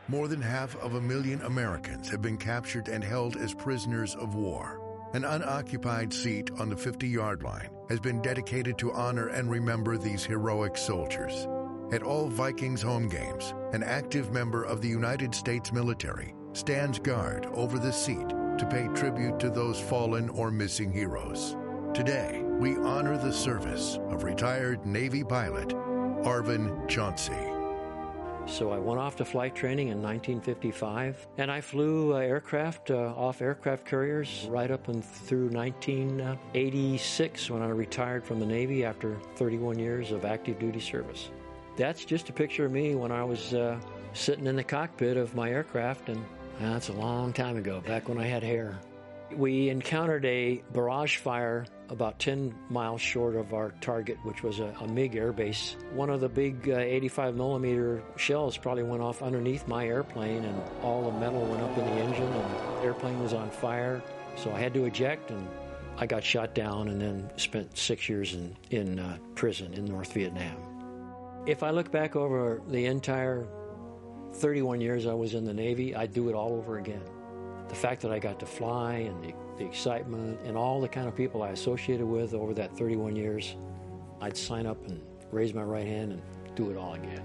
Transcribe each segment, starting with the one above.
More than 500,000 Americans have been captured and held as prisoners of war. An unoccupied seat on the 50-yard line has been dedicated to honor and remember these heroic soldiers. At all Vikings home games, an active member of the United States military stands guard over the seat to pay tribute to those fallen or missing heroes. Today, we honor the service of retired Navy pilot Arvin Chauncey. So I went off to flight training in 1955, and I flew aircraft off aircraft carriers right up and through 1986 when I retired from the Navy after 31 years of active duty service. That's just a picture of me when I was sitting in the cockpit of my aircraft, and that's a long time ago, back when I had hair. We encountered a barrage fire about 10 miles short of our target, which was a MiG air base. One of the big 85 millimeter shells probably went off underneath my airplane, and all the metal went up in the engine, and the airplane was on fire. So I had to eject, and I got shot down and then spent 6 years in prison in North Vietnam. If I look back over the entire 31 years I was in the Navy, I'd do it all over again. The fact that I got to fly and the excitement and all the kind of people I associated with over that 31 years, I'd sign up and raise my right hand and do it all again.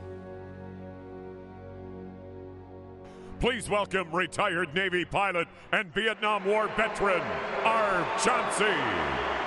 Please welcome retired Navy pilot and Vietnam War veteran, Arv Chauncey.